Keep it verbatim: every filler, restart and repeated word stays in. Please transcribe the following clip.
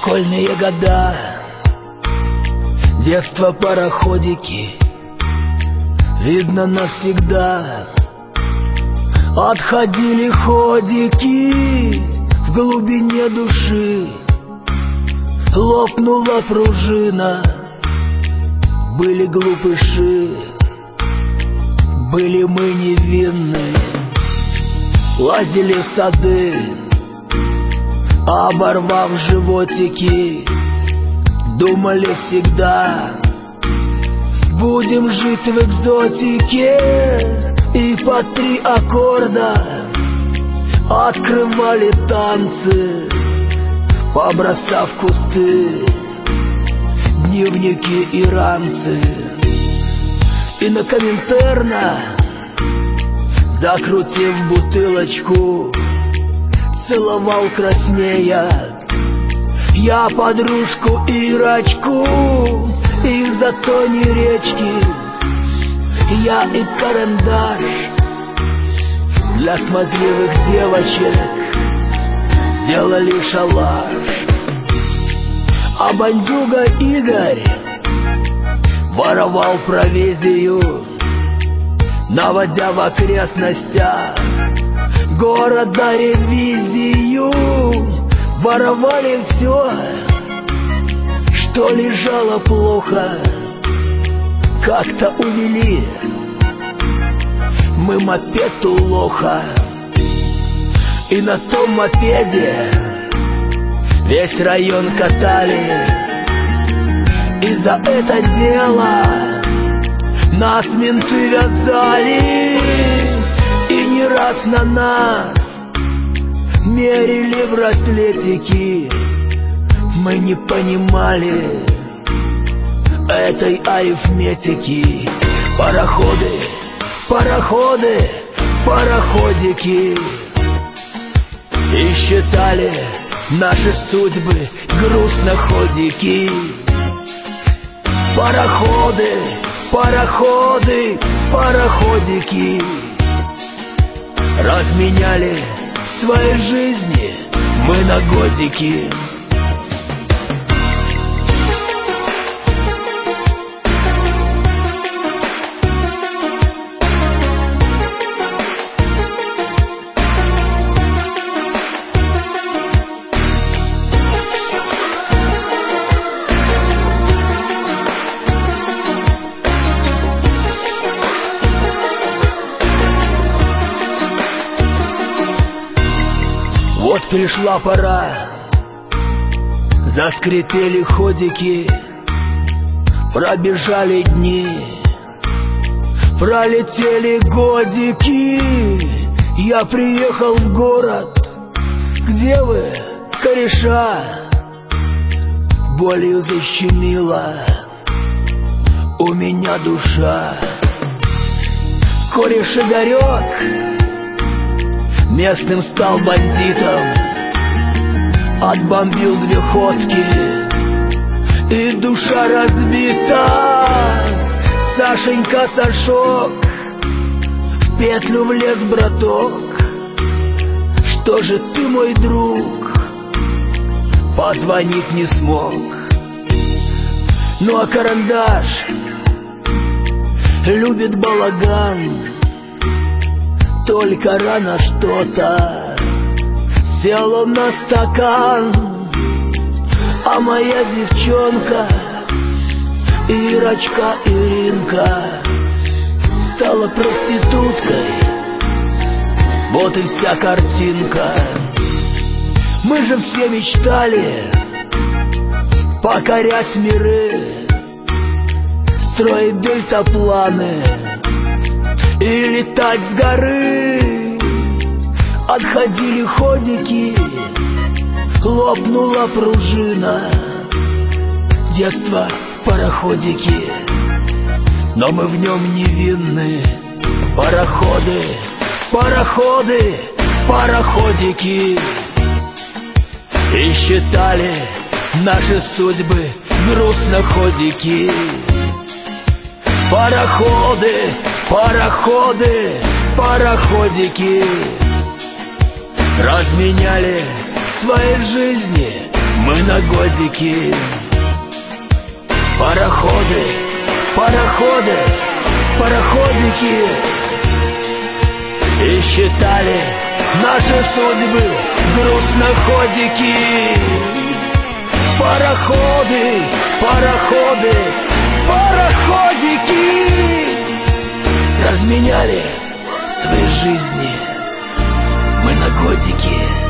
Школьные года, детство, пароходики, видно навсегда. Отходили ходики в глубине души, лопнула пружина. Были глупыши, были мы невинны, лазили в сады, оборвав животики. Думали всегда будем жить в экзотике, и по три аккорда открывали танцы, побросав кусты, дневники и ранцы. И на Коминтерна, закрутив бутылочку, целовал краснея я подружку Ирочку. И в затоне речки я и карандаш для смазливых девочек делали шалаш. А бандюга Игорь воровал провизию, наводя в окрестностях города ревизию. Воровали все, что лежало плохо, как-то увели мы мопед у лоха. И на том мопеде весь район катали, и за это дело нас менты вязали. И не раз на нас мерили браслетики, мы не понимали этой арифметики. Пароходы, пароходы, пароходики, и считали наши судьбы грустно ходики. Пароходы, пароходы, пароходики разменяли свои жизни мы на годики. Вот пришла пора, заскрипели ходики, пробежали дни, пролетели годики. Я приехал в город, где вы, кореша? Болью защемила у меня душа. Кореш Игорек местным стал бандитом, отбомбил две ходки, и душа разбита. Сашенька Сашок в петлю влез, браток. Что же ты, мой друг, позвонить не смог? Ну а карандаш любит балаган, только рано что-то сел он на стакан. А моя девчонка Ирочка, Иринка стала проституткой. Вот и вся картинка. Мы же все мечтали покорять миры, строить дельтапланы и летать с горы. Отходили ходики, лопнула пружина. Детство, пароходики, но мы в нем невинны. Пароходы, пароходы, пароходики, и считали наши судьбы грустно ходики. Пароходы, пароходы, пароходики разменяли свои жизни Мы на годики. Пароходы, пароходы, пароходики. И считали наши судьбы грустноходики. Пароходы, пароходы, пароходики. Разменяли свои жизни мы на годики.